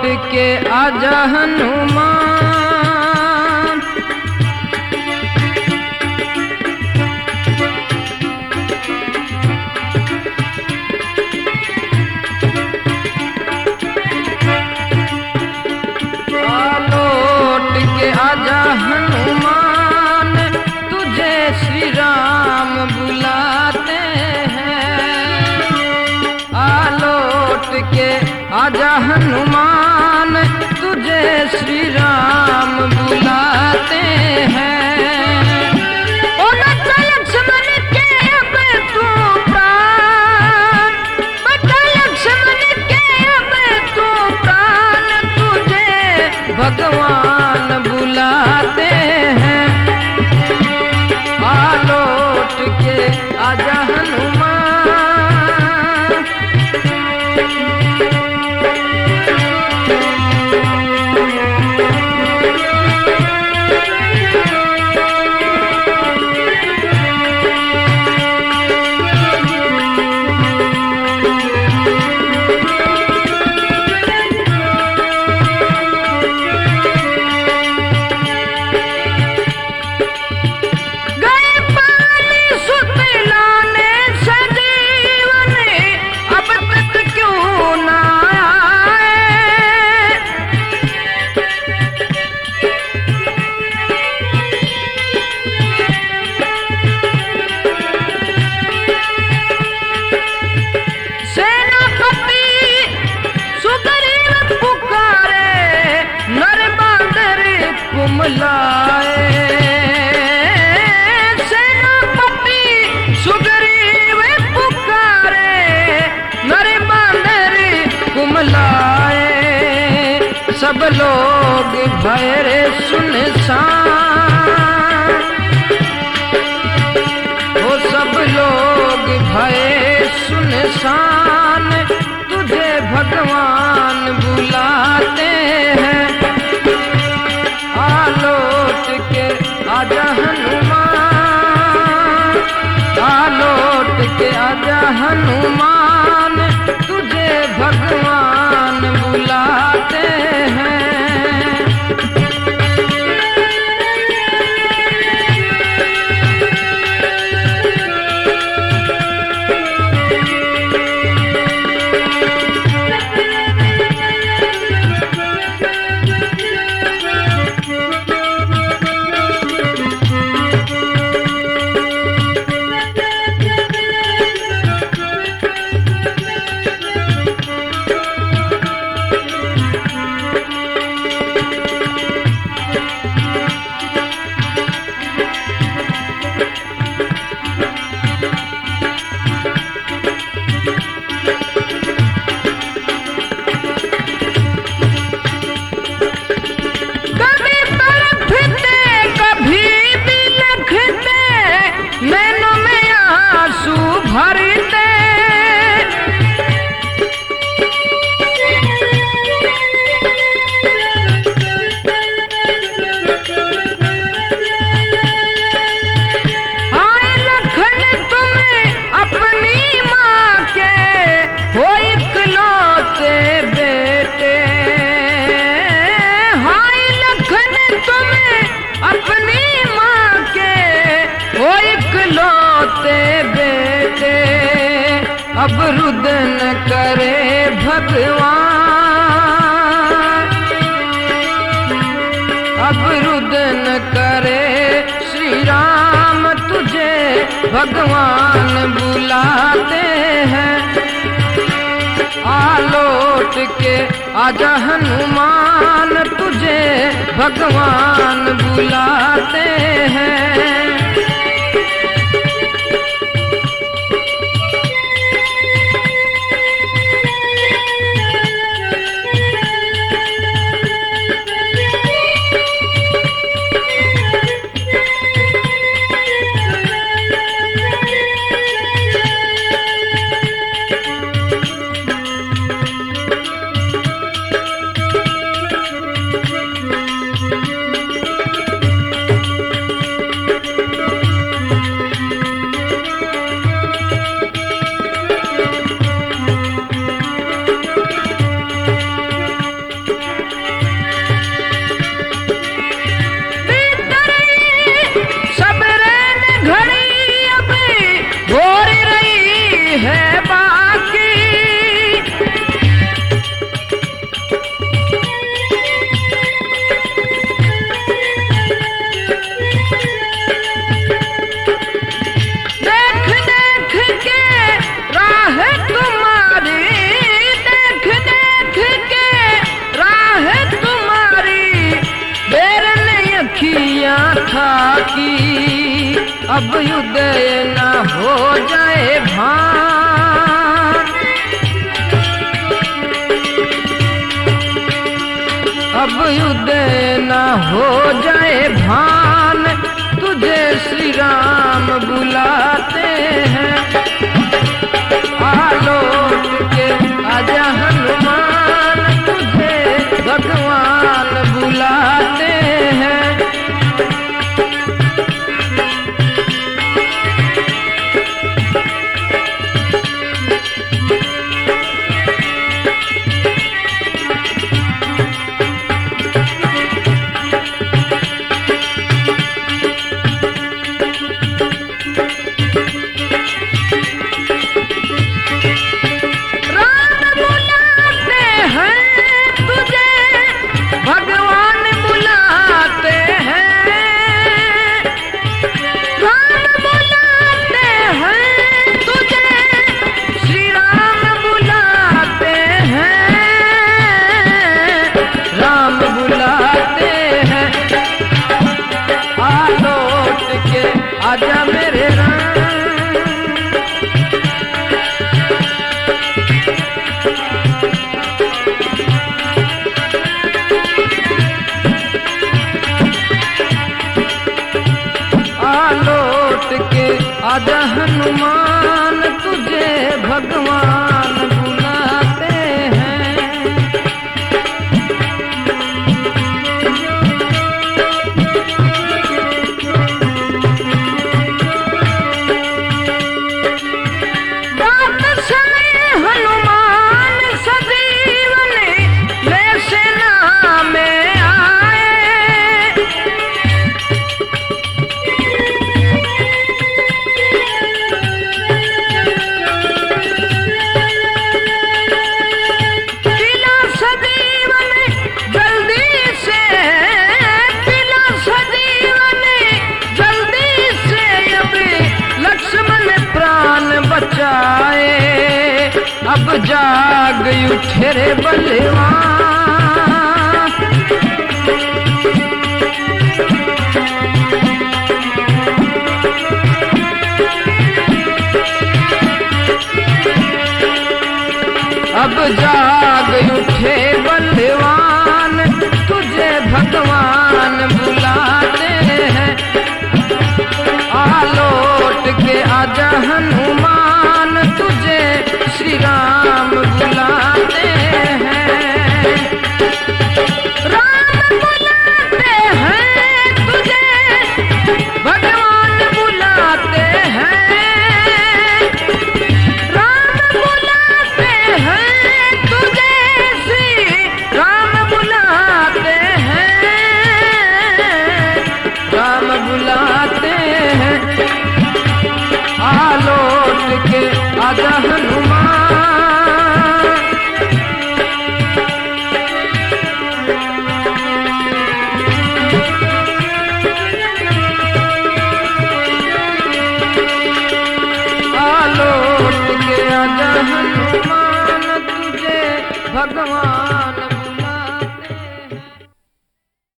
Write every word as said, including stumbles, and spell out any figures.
के आजा हनुमान। लौट के आजा हनुमान, तुझे श्री राम बुलाते हैं। आ लौट के आजा हनुमान, तुझे श्री राम बुलाते हैं। ओ बचा लक्ष्मण के अब तू प्राण, बचा लक्ष्मण के अब तू प्राण, तुझे भगवान बुलाते हैं। आ लौट के आजा हनुमान। लाए सेनापति सुग्रीव पुकारे, नर बांदर कुमलाए। सब लोग भय रे सुनसान, वो सब लोग भय सुनसान, तुझे भगवान बुलाते हैं। लौट के आजा हनुमान, आ लौट के आजा हनुमान, तुझे भगवान बुलाते हैं। अब रुदन करे भगवान, अब रुदन करे श्री राम, तुझे भगवान बुलाते हैं। आ लौट के आजा हनुमान, तुझे भगवान बुलाते हैं। अब जाग उठे रे बलवान, अब जाग उठे बलवान, तुझे भगवान बुलाते हैं। आ लौट के आजा हनुमान, तुझे श्री राम बुलाते हैं। राम बुलाते हैं तुझे, भगवान बुलाते हैं। राम बुलाते हैं तुझे, श्री राम बुलाते हैं। राम बुलाते हैं, आ लौट के आजा हनुमान। आ लौट के आजा हनुमान, तुझे भगवान